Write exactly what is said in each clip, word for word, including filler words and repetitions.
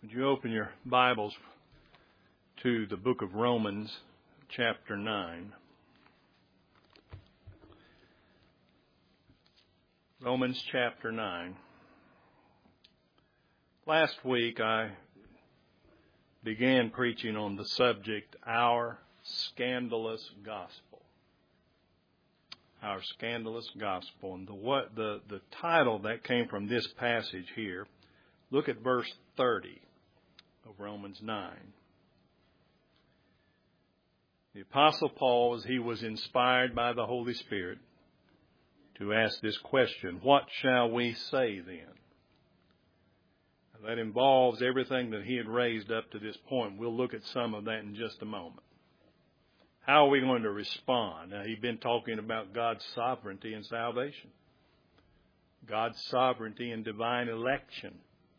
Would you open your Bibles to the book of Romans, chapter nine. Romans chapter nine. Last week I began preaching on the subject, Our Scandalous Gospel. Our Scandalous Gospel. And the, what, the, the title that came from this passage here, look at verse thirty of Romans nine. The Apostle Paul, as he was inspired by the Holy Spirit, to ask this question, what shall we say then? That involves everything that he had raised up to this point. We'll look at some of that in just a moment. How are we going to respond? Now, he'd been talking about God's sovereignty and salvation, God's sovereignty and divine election,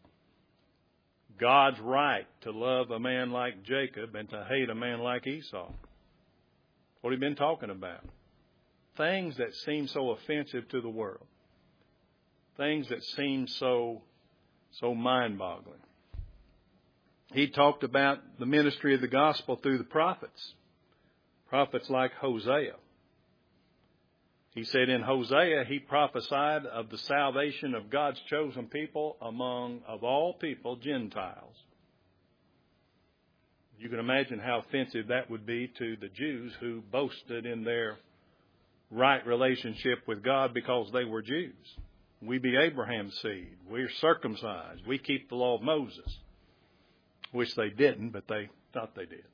God's right to love a man like Jacob and to hate a man like Esau. What have you been talking about? Things that seem so offensive to the world. Things that seem so, so mind-boggling. He talked about the ministry of the gospel through the prophets. Prophets like Hosea. He said in Hosea, he prophesied of the salvation of God's chosen people among, of all people, Gentiles. You can imagine how offensive that would be to the Jews who boasted in their right relationship with God because they were Jews. We be Abraham's seed. We're circumcised. We keep the law of Moses. Which they didn't, but they thought they did.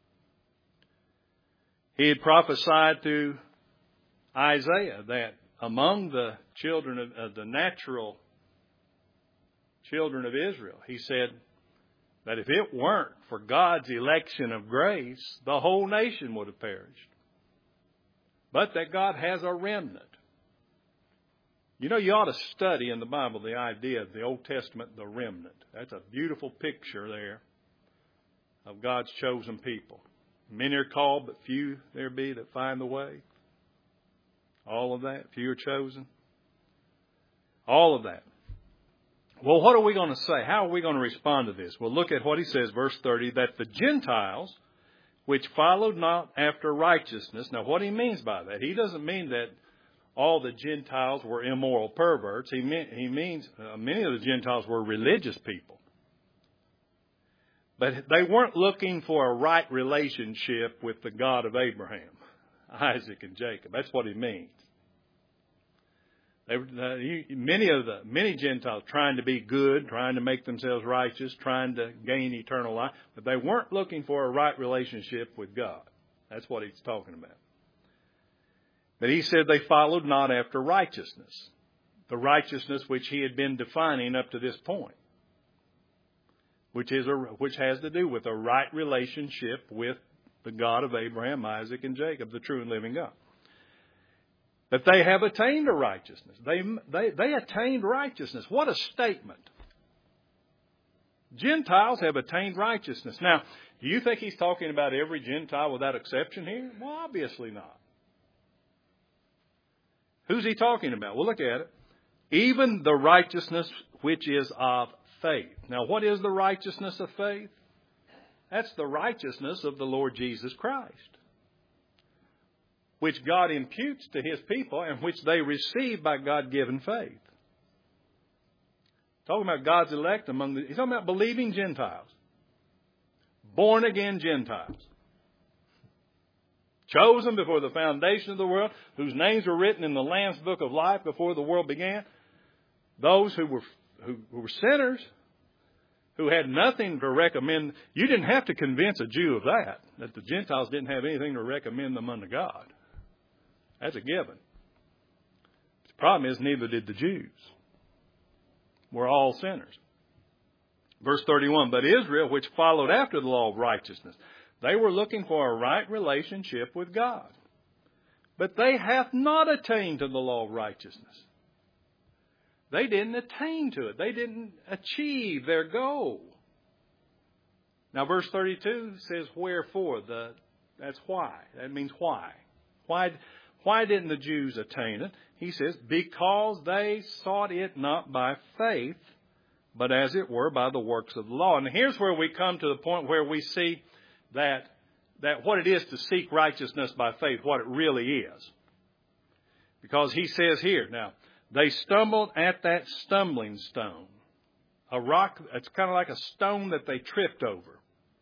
He had prophesied through Isaiah that among the children of, of the natural children of Israel, he said that if it weren't for God's election of grace, the whole nation would have perished. But that God has a remnant. You know, you ought to study in the Bible the idea of the Old Testament, the remnant. That's a beautiful picture there of God's chosen people. Many are called, but few there be that find the way. All of that. Few are chosen. All of that. Well, what are we going to say? How are we going to respond to this? Well, look at what he says, verse thirty, that the Gentiles, which followed not after righteousness. Now, what he means by that, he doesn't mean that all the Gentiles were immoral perverts. He, mean, he means uh, many of the Gentiles were religious people. But they weren't looking for a right relationship with the God of Abraham, Isaac, and Jacob. That's what he means. They, uh, he, many of the many Gentiles trying to be good, trying to make themselves righteous, trying to gain eternal life, but they weren't looking for a right relationship with God. That's what he's talking about. But he said they followed not after righteousness, the righteousness which he had been defining up to this point, which is a, which has to do with a right relationship with the God of Abraham, Isaac, and Jacob, the true and living God. That they have attained a righteousness. They, they, they attained righteousness. What a statement. Gentiles have attained righteousness. Now, do you think he's talking about every Gentile without exception here? Well, obviously not. Who's he talking about? Well, look at it. Even the righteousness which is of faith. Now, what is the righteousness of faith? That's the righteousness of the Lord Jesus Christ, which God imputes to his people and which they receive by God-given faith. Talking about God's elect among the... He's talking about believing Gentiles. Born-again Gentiles. Chosen before the foundation of the world, whose names were written in the Lamb's book of life before the world began. Those who were, who, who were sinners, who had nothing to recommend. You didn't have to convince a Jew of that, that the Gentiles didn't have anything to recommend them unto God. That's a given. The problem is neither did the Jews. We're all sinners. Verse thirty-one, but Israel, which followed after the law of righteousness, they were looking for a right relationship with God. But they hath not attained to the law of righteousness. They didn't attain to it. They didn't achieve their goal. Now, verse thirty-two says, wherefore? The, that's why. That means why. Why, why didn't the Jews attain it? He says, because they sought it not by faith, but as it were by the works of the law. And here's where we come to the point where we see that, that what it is to seek righteousness by faith, what it really is. Because he says here, now, they stumbled at that stumbling stone. A rock, it's kind of like a stone that they tripped over.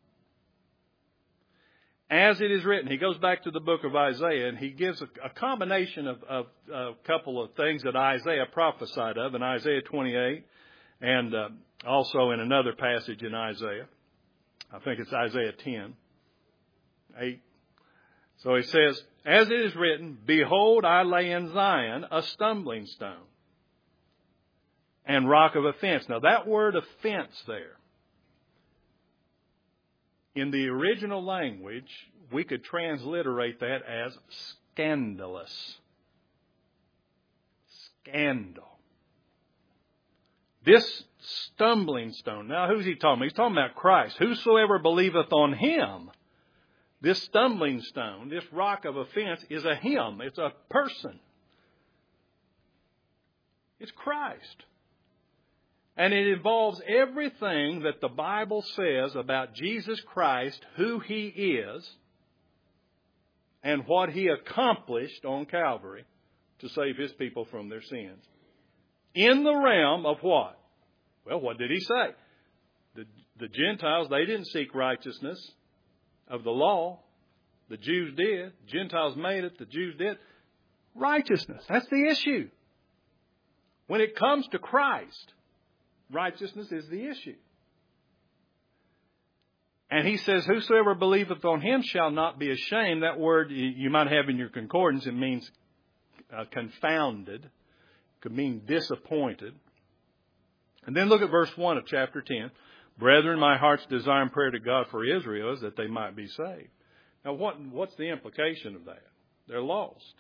As it is written, he goes back to the book of Isaiah, and he gives a, a combination of, of a couple of things that Isaiah prophesied of in Isaiah twenty-eight, and uh, also in another passage in Isaiah. I think it's Isaiah ten, eight. So he says, as it is written, behold, I lay in Zion a stumbling stone and rock of offense. Now that word offense there, in the original language, we could transliterate that as scandalous. Scandal. This stumbling stone. Now, who's he talking about? He's talking about Christ. Whosoever believeth on him. This stumbling stone, this rock of offense, is a him. It's a person. It's Christ. And it involves everything that the Bible says about Jesus Christ, who he is, and what he accomplished on Calvary to save his people from their sins. In the realm of what? Well, what did he say? The, the Gentiles, they didn't seek righteousness of the law. The Jews did. Gentiles made it. The Jews did. Righteousness. That's the issue. When it comes to Christ, righteousness is the issue. And he says, whosoever believeth on him shall not be ashamed. That word you might have in your concordance, it means uh, confounded. It could mean disappointed. And then look at verse one of chapter ten. Brethren, my heart's desire and prayer to God for Israel is that they might be saved. Now, what, what's the implication of that? They're lost.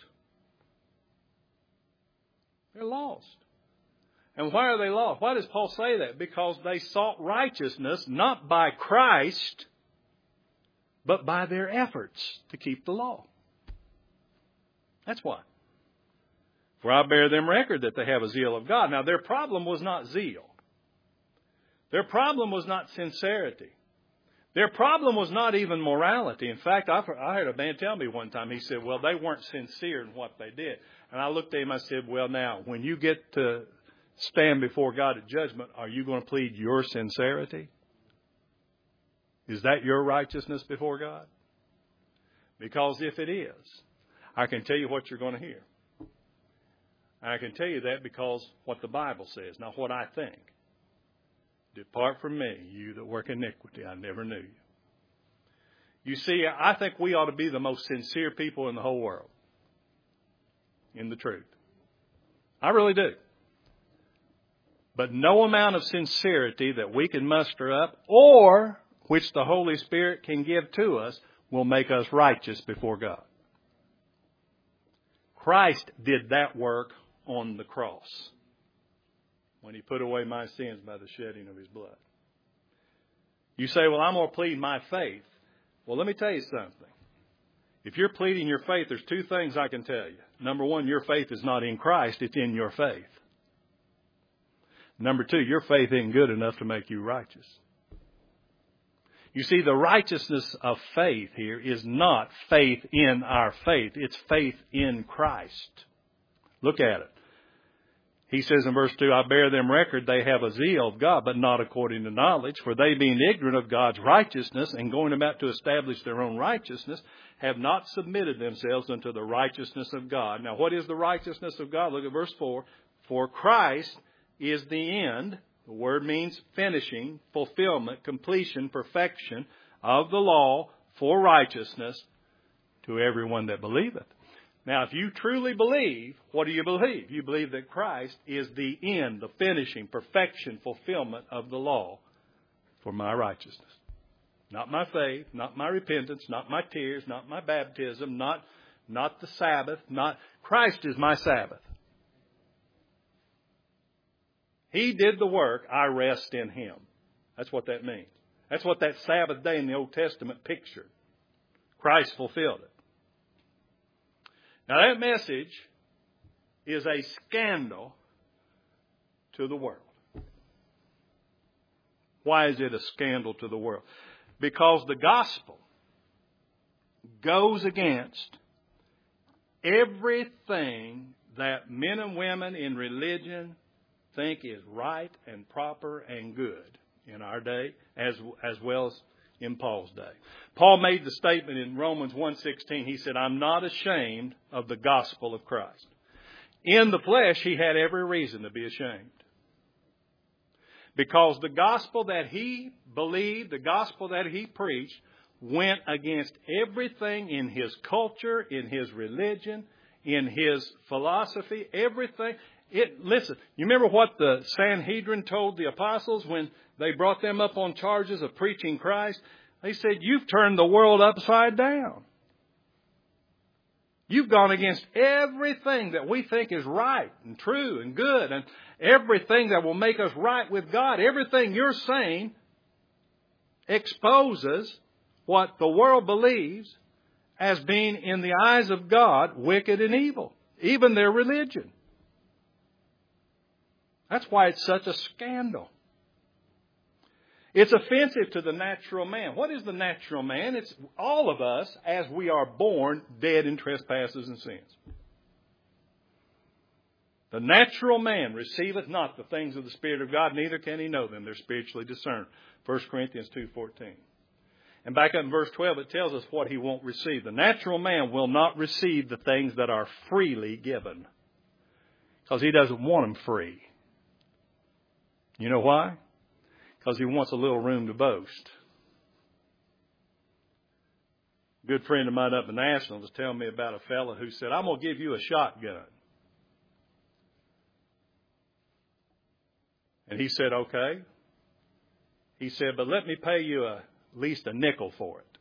They're lost. And why are they lost? Why does Paul say that? Because they sought righteousness not by Christ, but by their efforts to keep the law. That's why. For I bear them record that they have a zeal of God. Now, their problem was not zeal. Their problem was not sincerity. Their problem was not even morality. In fact, I heard a man tell me one time, he said, well, they weren't sincere in what they did. And I looked at him, I said, well, now, when you get to stand before God at judgment, are you going to plead your sincerity? Is that your righteousness before God? Because if it is, I can tell you what you're going to hear. I can tell you that because what the Bible says, not what I think. Depart from me, you that work iniquity. I never knew you. You see, I think we ought to be the most sincere people in the whole world in the truth. I really do. But no amount of sincerity that we can muster up or which the Holy Spirit can give to us will make us righteous before God. Christ did that work on the cross when he put away my sins by the shedding of his blood. You say, well, I'm going to plead my faith. Well, let me tell you something. If you're pleading your faith, there's two things I can tell you. Number one, your faith is not in Christ, it's in your faith. Number two, your faith isn't good enough to make you righteous. You see, the righteousness of faith here is not faith in our faith. It's faith in Christ. Look at it. He says in verse two, I bear them record they have a zeal of God, but not according to knowledge. For they being ignorant of God's righteousness and going about to establish their own righteousness, have not submitted themselves unto the righteousness of God. Now, what is the righteousness of God? Look at verse four. For Christ is the end. The word means finishing, fulfillment, completion, perfection of the law for righteousness to everyone that believeth. Now, if you truly believe, what do you believe? You believe that Christ is the end, the finishing, perfection, fulfillment of the law for my righteousness. Not my faith, not my repentance, not my tears, not my baptism, not, not the Sabbath, not Christ is my Sabbath. He did the work, I rest in him. That's what that means. That's what that Sabbath day in the Old Testament pictured. Christ fulfilled it. Now that message is a scandal to the world. Why is it a scandal to the world? Because the gospel goes against everything that men and women in religion think is right and proper and good in our day, as as well as in Paul's day. Paul made the statement in Romans one sixteen. He said, I'm not ashamed of the gospel of Christ. In the flesh, he had every reason to be ashamed. Because the gospel that he believed, the gospel that he preached, went against everything in his culture, in his religion, in his philosophy, everything. It, listen, you remember what the Sanhedrin told the apostles when they brought them up on charges of preaching Christ? They said, you've turned the world upside down. You've gone against everything that we think is right and true and good, and everything that will make us right with God. Everything you're saying exposes what the world believes as being, in the eyes of God, wicked and evil. Even their religion. That's why it's such a scandal. It's offensive to the natural man. What is the natural man? It's all of us, as we are born, dead in trespasses and sins. The natural man receiveth not the things of the Spirit of God, neither can he know them. They're spiritually discerned. First Corinthians two fourteen. And back up in verse twelve, it tells us what he won't receive. The natural man will not receive the things that are freely given. Because he doesn't want them free. You know why? Because he wants a little room to boast. A good friend of mine up in Nashville was telling me about a fellow who said, I'm going to give you a shotgun. And he said, okay. He said, but let me pay you a, at least a nickel for it.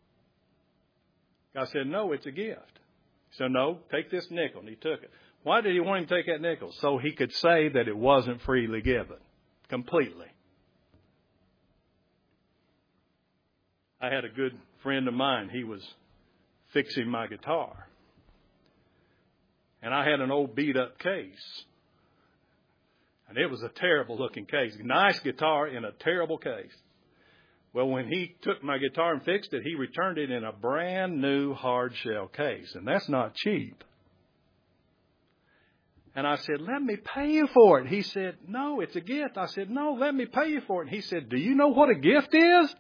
I said, no, it's a gift. He said, no, take this nickel. And he took it. Why did he want him to take that nickel? So he could say that it wasn't freely given. Completely. I had a good friend of mine. He was fixing my guitar. And I had an old beat up case. And it was a terrible looking case. Nice guitar in a terrible case. Well, when he took my guitar and fixed it, he returned it in a brand new hard shell case. And that's not cheap. And I said, let me pay you for it. He said, no, it's a gift. I said, no, let me pay you for it. And he said, do you know what a gift is?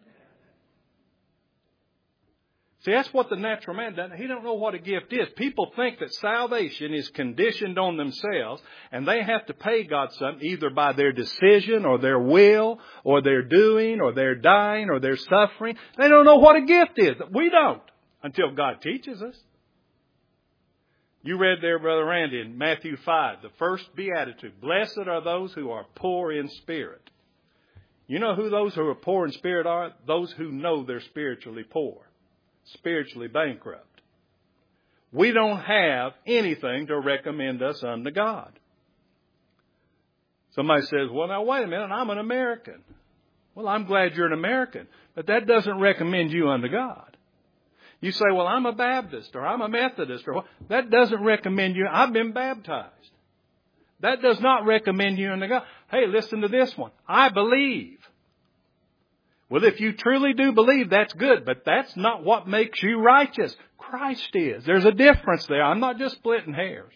See, that's what the natural man doesn't. He don't know what a gift is. People think that salvation is conditioned on themselves, and they have to pay God something either by their decision or their will or their doing or their dying or their suffering. They don't know what a gift is. We don't until God teaches us. You read there, Brother Randy, in Matthew five, the first beatitude. Blessed are those who are poor in spirit. You know who those who are poor in spirit are? Those who know they're spiritually poor. Spiritually bankrupt. We don't have anything to recommend us unto God. Somebody says, well, now wait a minute, I'm an American. Well, I'm glad you're an American, but that doesn't recommend you unto God. You say, well, I'm a Baptist or I'm a Methodist, or that doesn't recommend you. I've been baptized. That does not recommend you unto God. Hey, listen to this one. I believe. Well, if you truly do believe, that's good, but that's not what makes you righteous. Christ is. There's a difference there. I'm not just splitting hairs.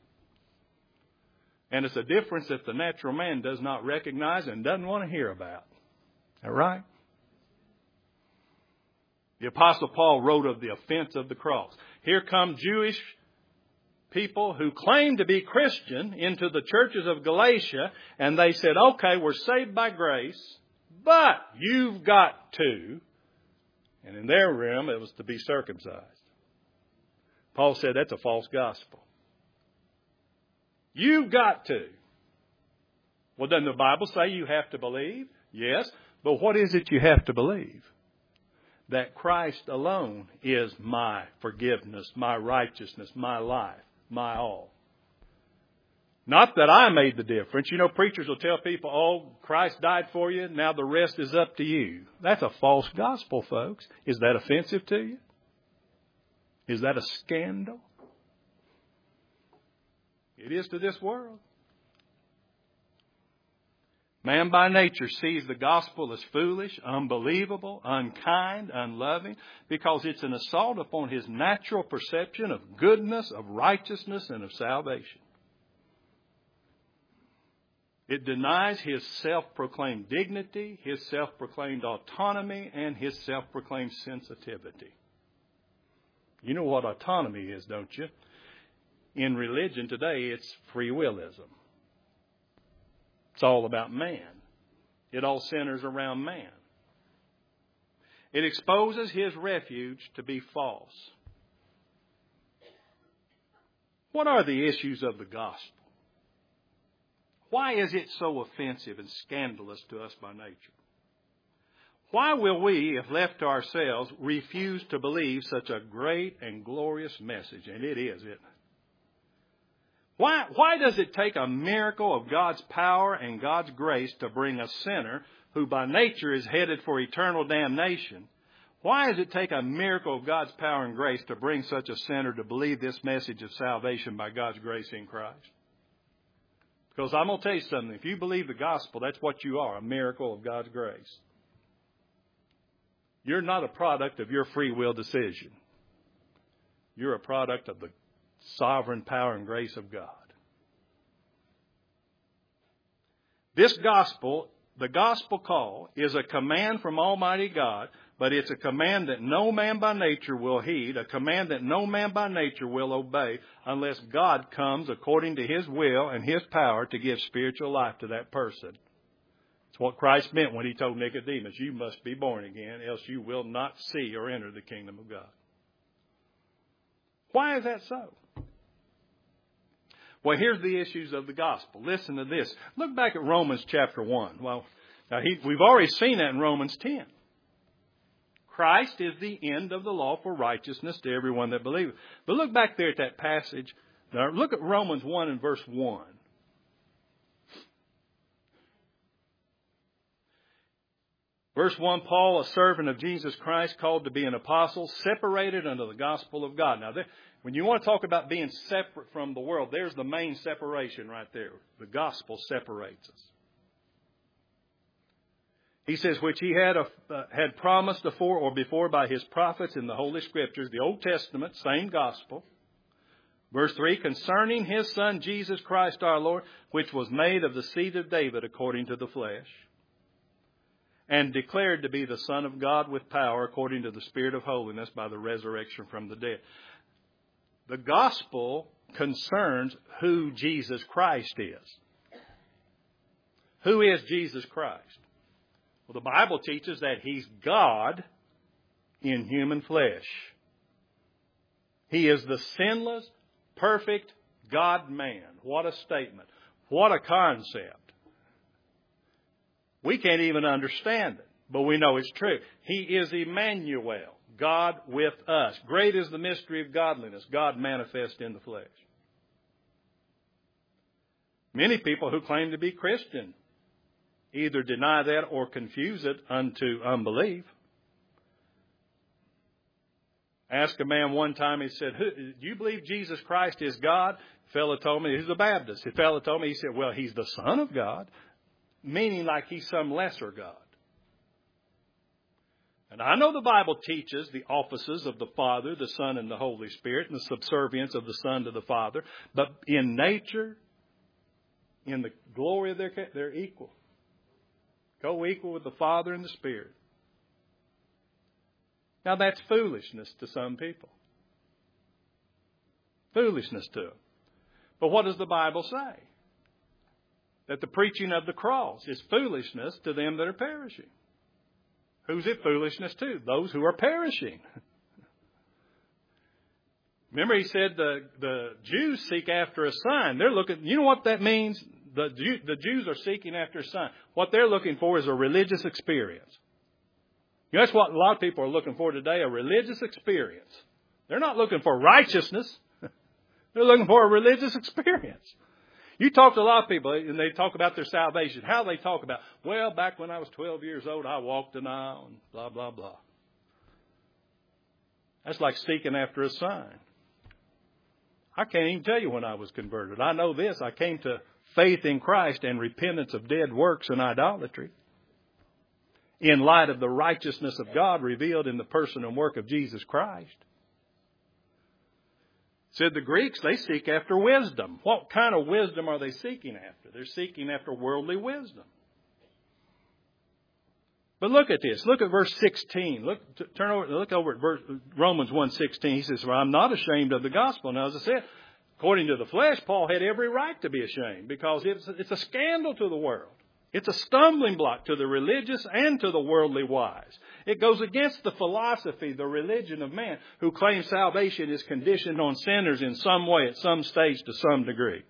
And it's a difference that the natural man does not recognize and doesn't want to hear about. Is that right? The Apostle Paul wrote of the offense of the cross. Here come Jewish people who claim to be Christian into the churches of Galatia, and they said, okay, we're saved by grace, but you've got to, and in their realm it was to be circumcised. Paul said that's a false gospel. You've got to. Well, doesn't the Bible say you have to believe? Yes, but what is it you have to believe? That Christ alone is my forgiveness, my righteousness, my life, my all. Not that I made the difference. You know, preachers will tell people, oh, Christ died for you, now the rest is up to you. That's a false gospel, folks. Is that offensive to you? Is that a scandal? It is to this world. Man by nature sees the gospel as foolish, unbelievable, unkind, unloving, because it's an assault upon his natural perception of goodness, of righteousness, and of salvation. It denies his self-proclaimed dignity, his self-proclaimed autonomy, and his self-proclaimed sensitivity. You know what autonomy is, don't you? In religion today, it's free willism. It's all about man. It all centers around man. It exposes his refuge to be false. What are the issues of the gospel? Why is it so offensive and scandalous to us by nature? Why will we, if left to ourselves, refuse to believe such a great and glorious message? And it is, isn't it? Why, why does it take a miracle of God's power and God's grace to bring a sinner who by nature is headed for eternal damnation? Why does it take a miracle of God's power and grace to bring such a sinner to believe this message of salvation by God's grace in Christ? Because I'm going to tell you something. If you believe the gospel, that's what you are, a miracle of God's grace. You're not a product of your free will decision. You're a product of the sovereign power and grace of God. This gospel, the gospel call, is a command from Almighty God, but it's a command that no man by nature will heed, a command that no man by nature will obey unless God comes according to His will and His power to give spiritual life to that person. It's what Christ meant when He told Nicodemus, you must be born again, else you will not see or enter the kingdom of God. Why is that so? Well, here's the issues of the gospel. Listen to this. Look back at Romans chapter one. Well, now he, we've already seen that in Romans ten. Christ is the end of the law for righteousness to everyone that believeth. But look back there at that passage. Now look at Romans one and verse one. Verse one, Paul, a servant of Jesus Christ, called to be an apostle, separated unto the gospel of God. Now, there, when you want to talk about being separate from the world, there's the main separation right there. The gospel separates us. He says, which he had, a, uh, had promised afore or before by his prophets in the Holy Scriptures, the Old Testament, same gospel. Verse three, concerning his Son, Jesus Christ our Lord, which was made of the seed of David according to the flesh, and declared to be the Son of God with power according to the Spirit of holiness by the resurrection from the dead. The gospel concerns who Jesus Christ is. Who is Jesus Christ? Well, the Bible teaches that He's God in human flesh. He is the sinless, perfect God-man. What a statement. What a concept. We can't even understand it, but we know it's true. He is Emmanuel, God with us. Great is the mystery of godliness, God manifest in the flesh. Many people who claim to be Christian either deny that or confuse it unto unbelief. Asked a man one time, he said, do you believe Jesus Christ is God? A fellow told me, he's a Baptist. A fellow told me, he said, well, He's the Son of God. Meaning like He's some lesser God. And I know the Bible teaches the offices of the Father, the Son, and the Holy Spirit, and the subservience of the Son to the Father. But in nature, in the glory of their, they're equal. Co-equal with the Father and the Spirit. Now that's foolishness to some people. Foolishness to them. But what does the Bible say? That the preaching of the cross is foolishness to them that are perishing. Who's it foolishness to? Those who are perishing. Remember, He said the, the Jews seek after a sign. They're looking, you know what that means? The, Jew, the Jews are seeking after a sign. What they're looking for is a religious experience. You know, that's what a lot of people are looking for today, a religious experience. They're not looking for righteousness. They're looking for a religious experience. You talk to a lot of people, and they talk about their salvation. How do they talk about? Well, back when I was twelve years old, I walked an aisle, and blah, blah, blah. That's like seeking after a sign. I can't even tell you when I was converted. I know this. I came to faith in Christ and repentance of dead works and idolatry in light of the righteousness of God revealed in the person and work of Jesus Christ. Said the Greeks, they seek after wisdom. What kind of wisdom are they seeking after? They're seeking after worldly wisdom. But look at this. Look at verse sixteen. Look, turn over, look over at verse, Romans one sixteen. He says, well, I'm not ashamed of the gospel. Now, as I said, according to the flesh, Paul had every right to be ashamed because it's, it's a scandal to the world. It's a stumbling block to the religious and to the worldly wise. It goes against the philosophy, the religion of man, who claims salvation is conditioned on sinners in some way, at some stage, to some degree.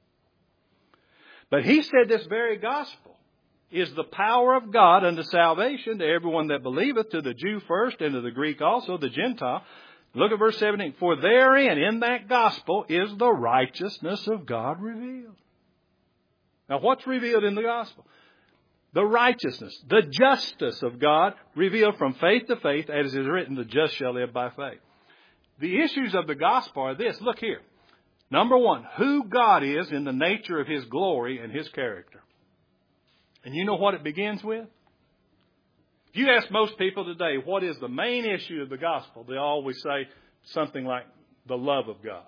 But he said this very gospel is the power of God unto salvation to everyone that believeth, to the Jew first, and to the Greek also, the Gentile. Look at verse seventeen. For therein, in that gospel, is the righteousness of God revealed. Now, what's revealed in the gospel? The righteousness, the justice of God revealed from faith to faith, as is written, the just shall live by faith. The issues of the gospel are this. Look here. Number one, who God is in the nature of His glory and His character. And you know what it begins with? If you ask most people today, what is the main issue of the gospel? They always say something like the love of God.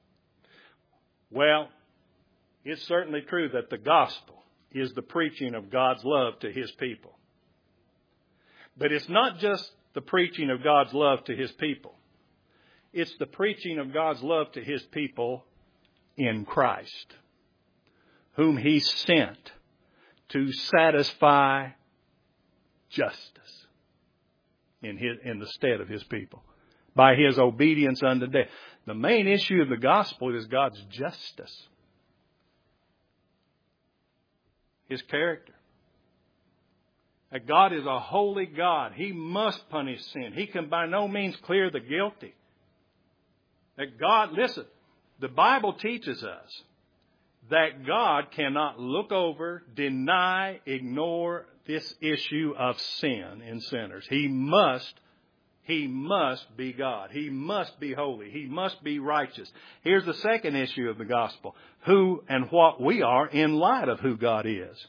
Well, it's certainly true that the gospel is the preaching of God's love to His people. But it's not just the preaching of God's love to His people. It's the preaching of God's love to His people in Christ, whom He sent to satisfy justice in his, in the stead of His people by His obedience unto death. The main issue of the gospel is God's justice, His character. That God is a holy God. He must punish sin. He can by no means clear the guilty. That God, listen, the Bible teaches us that God cannot look over, deny, ignore this issue of sin in sinners. He must, He must be God. He must be holy. He must be righteous. Here's the second issue of the gospel. Who and what we are in light of who God is.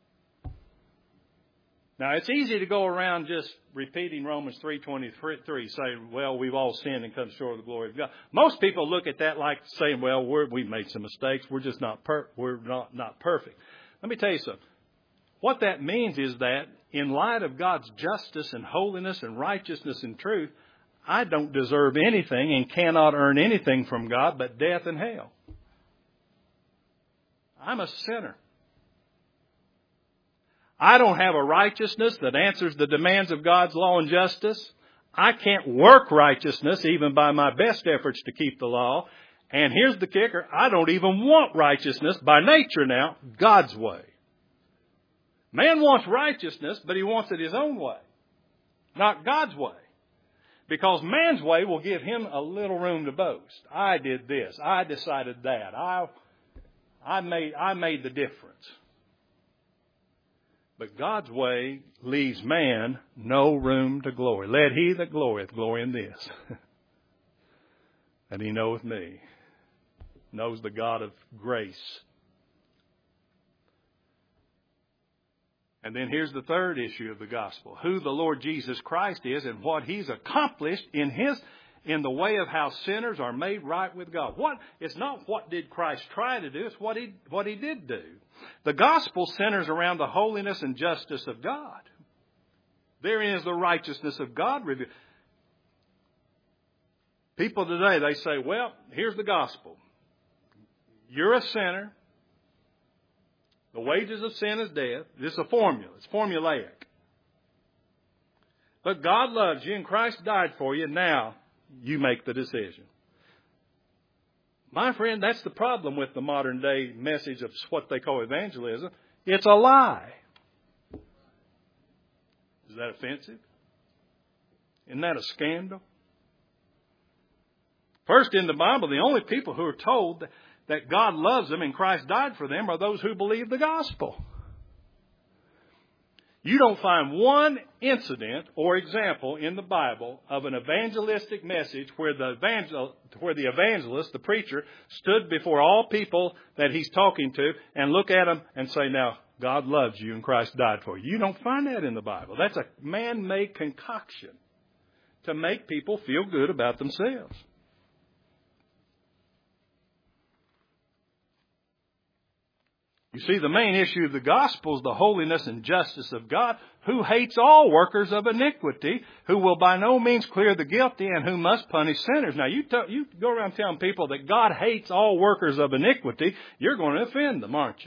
Now, it's easy to go around just repeating Romans three twenty-three, saying, well, we've all sinned and come short of the glory of God. Most people look at that like saying, well, we're, we've made some mistakes. We're just not per- we're not, not perfect. Let me tell you something. What that means is that in light of God's justice and holiness and righteousness and truth, I don't deserve anything and cannot earn anything from God but death and hell. I'm a sinner. I don't have a righteousness that answers the demands of God's law and justice. I can't work righteousness even by my best efforts to keep the law. And here's the kicker. I don't even want righteousness by nature now, God's way. Man wants righteousness, but he wants it his own way, not God's way. Because man's way will give him a little room to boast. I did this. I decided that. I, I made, I made the difference. But God's way leaves man no room to glory. Let he that glorieth glory in this. And he knoweth me. Knows the God of grace. And then here's the third issue of the gospel. Who the Lord Jesus Christ is and what He's accomplished in His in the way of how sinners are made right with God. What it's not what did Christ try to do, it's what he what he did do. The gospel centers around the holiness and justice of God. Therein is the righteousness of God revealed. People today, they say, well, here's the gospel. You're a sinner. The wages of sin is death. This is a formula. It's formulaic. But God loves you and Christ died for you. Now you make the decision. My friend, that's the problem with the modern day message of what they call evangelism. It's a lie. Is that offensive? Isn't that a scandal? First, in the Bible, the only people who are told that that God loves them and Christ died for them are those who believe the gospel. You don't find one incident or example in the Bible of an evangelistic message where the evangel, where the evangelist, the preacher, stood before all people that he's talking to and look at them and say, now, God loves you and Christ died for you. You don't find that in the Bible. That's a man-made concoction to make people feel good about themselves. You see, the main issue of the gospel is the holiness and justice of God, who hates all workers of iniquity, who will by no means clear the guilty, and who must punish sinners. Now, you, t- you go around telling people that God hates all workers of iniquity, you're going to offend them, aren't you?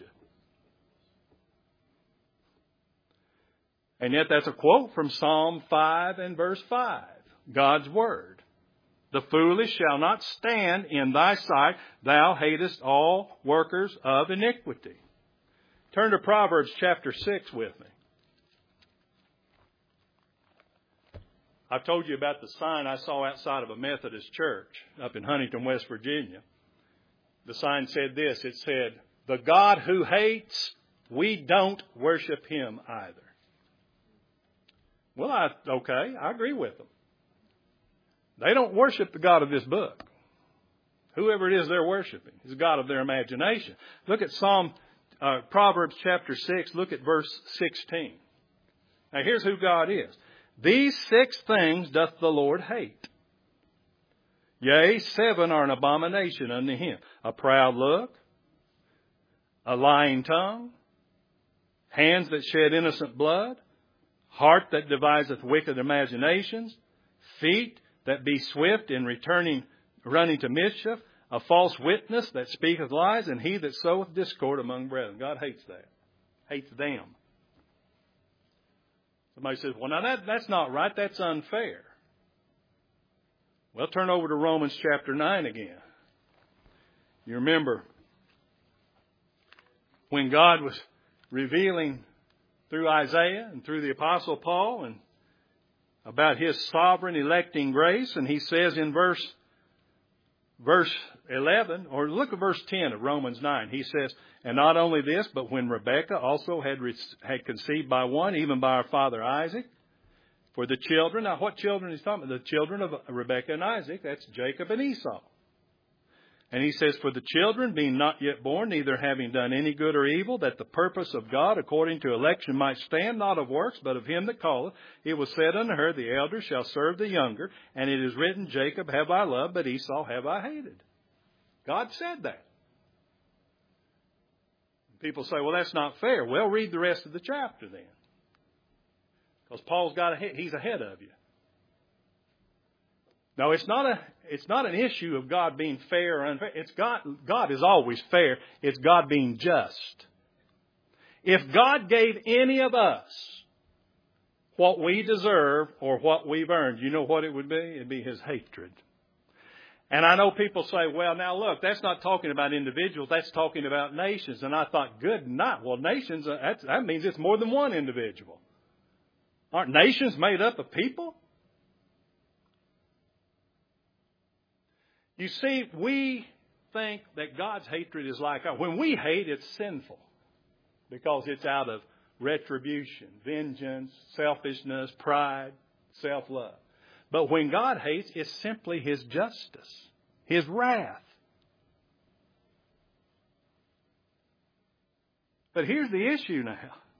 And yet that's a quote from Psalm five and verse five, God's Word. The foolish shall not stand in thy sight. Thou hatest all workers of iniquity. Turn to Proverbs chapter six with me. I've told you about the sign I saw outside of a Methodist church up in Huntington, West Virginia. The sign said this. It said, the God who hates, we don't worship him either. Well, I, okay, I agree with them. They don't worship the God of this book. Whoever it is they're worshiping is the God of their imagination. Look at Psalm, uh, Proverbs chapter six. Look at verse sixteen. Now here's who God is. These six things doth the Lord hate. Yea, seven are an abomination unto him. A proud look, a lying tongue, hands that shed innocent blood, heart that deviseth wicked imaginations, feet that be swift in returning, running to mischief, a false witness that speaketh lies, and he that soweth discord among brethren. God hates that. Hates them. Somebody says, well, now that, that's not right. That's unfair. Well, turn over to Romans chapter nine again. You remember when God was revealing through Isaiah and through the Apostle Paul and about his sovereign electing grace. And he says in verse, verse eleven, or look at verse ten of Romans nine. He says, and not only this, but when Rebekah also had, had conceived by one, even by our father Isaac, for the children. Now what children is he talking about? The children of Rebekah and Isaac. That's Jacob and Esau. And he says, for the children being not yet born, neither having done any good or evil, that the purpose of God according to election might stand, not of works, but of him that calleth. It was said unto her, the elder shall serve the younger. And it is written, Jacob have I loved, but Esau have I hated. God said that. People say, well, that's not fair. Well, read the rest of the chapter then. Because Paul's got a, he's ahead of you. No, it's not a, it's not an issue of God being fair or unfair. It's God, God is always fair. It's God being just. If God gave any of us what we deserve or what we've earned, you know what it would be? It'd be his hatred. And I know people say, well, now look, that's not talking about individuals. That's talking about nations. And I thought, good night. Well, nations, that, that means it's more than one individual. Aren't nations made up of people? You see, we think that God's hatred is like ours. When we hate, it's sinful because it's out of retribution, vengeance, selfishness, pride, self-love. But when God hates, it's simply his justice, his wrath. But here's the issue now.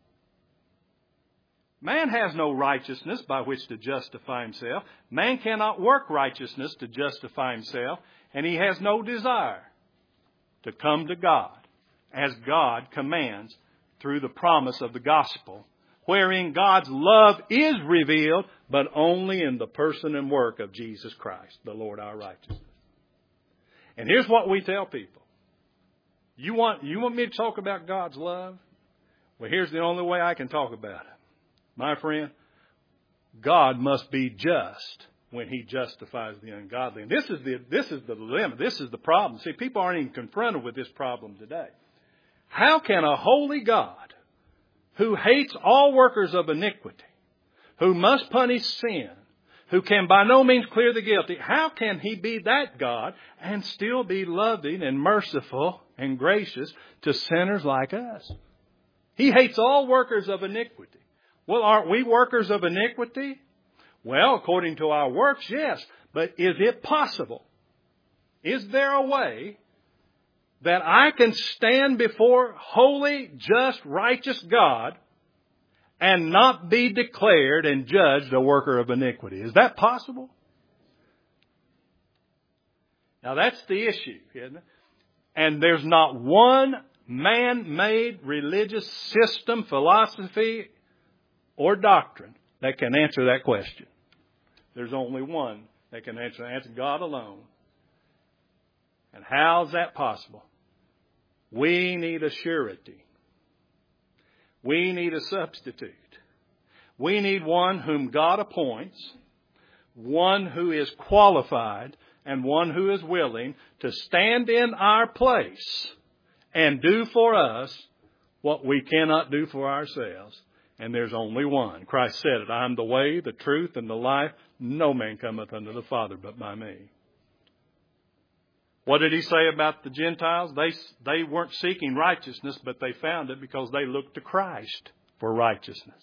Man has no righteousness by which to justify himself. Man cannot work righteousness to justify himself. And he has no desire to come to God as God commands through the promise of the gospel, wherein God's love is revealed, but only in the person and work of Jesus Christ, the Lord our righteousness. And here's what we tell people. You want, you want me to talk about God's love? Well, here's the only way I can talk about it. My friend, God must be just when he justifies the ungodly. And this is the, this is the dilemma. This is the problem. See, people aren't even confronted with this problem today. How can a holy God who hates all workers of iniquity, who must punish sin, who can by no means clear the guilty, how can he be that God and still be loving and merciful and gracious to sinners like us? He hates all workers of iniquity. Well, aren't we workers of iniquity? Well, according to our works, yes. But is it possible? Is there a way that I can stand before holy, just, righteous God and not be declared and judged a worker of iniquity? Is that possible? Now that's the issue, isn't it? And there's not one man-made religious system, philosophy, or doctrine that can answer that question. There's only one that can answer that. That's God alone. And how's that possible? We need a surety. We need a substitute. We need one whom God appoints, one who is qualified, and one who is willing to stand in our place and do for us what we cannot do for ourselves. And there's only one. Christ said it, I am the way, the truth, and the life. No man cometh unto the Father but by me. What did he say about the Gentiles? They, they weren't seeking righteousness, but they found it because they looked to Christ for righteousness.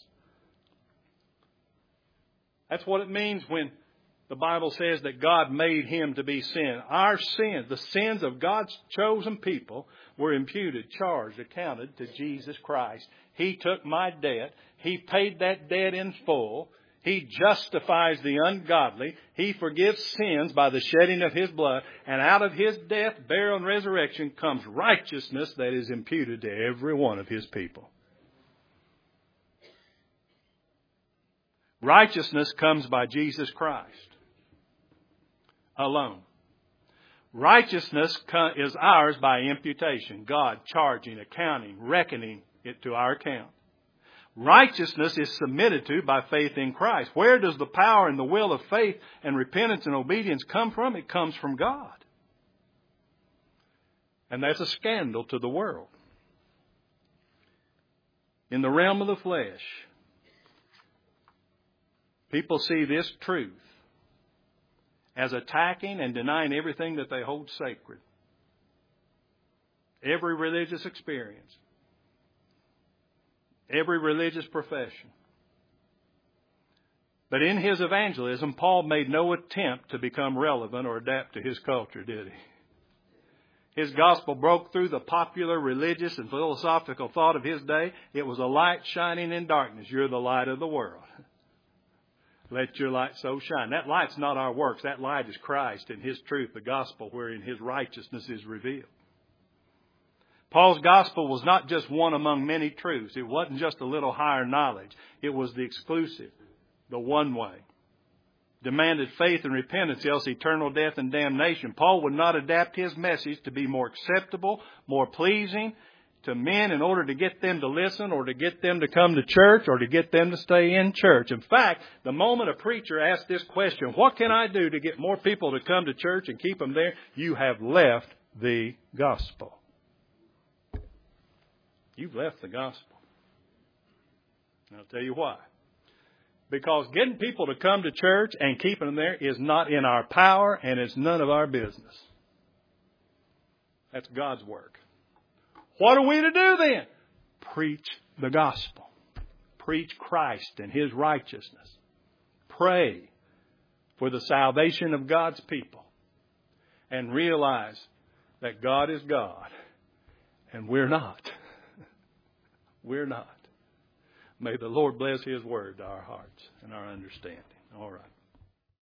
That's what it means when the Bible says that God made him to be sin. Our sins, the sins of God's chosen people, were imputed, charged, accounted to Jesus Christ. He took my debt. He paid that debt in full. He justifies the ungodly. He forgives sins by the shedding of His blood. And out of His death, burial, and resurrection comes righteousness that is imputed to every one of His people. Righteousness comes by Jesus Christ alone. Righteousness is ours by imputation. God charging, accounting, reckoning it to our account. Righteousness is submitted to by faith in Christ. Where does the power and the will of faith and repentance and obedience come from? It comes from God. And that's a scandal to the world. In the realm of the flesh, people see this truth as attacking and denying everything that they hold sacred. Every religious experience. Every religious profession. But in his evangelism, Paul made no attempt to become relevant or adapt to his culture, did he? His gospel broke through the popular religious and philosophical thought of his day. It was a light shining in darkness. You're the light of the world. Let your light so shine. That light's not our works. That light is Christ and His truth, the gospel, wherein His righteousness is revealed. Paul's gospel was not just one among many truths. It wasn't just a little higher knowledge. It was the exclusive, the one way. Demanded faith and repentance, else eternal death and damnation. Paul would not adapt his message to be more acceptable, more pleasing to men in order to get them to listen or to get them to come to church or to get them to stay in church. In fact, the moment a preacher asks this question, what can I do to get more people to come to church and keep them there? You have left the gospel. You've left the gospel. And I'll tell you why. Because getting people to come to church and keeping them there is not in our power and it's none of our business. That's God's work. What are we to do then? Preach the gospel. Preach Christ and His righteousness. Pray for the salvation of God's people. And realize that God is God and we're not. We're not. May the Lord bless His word to our hearts and our understanding. All right.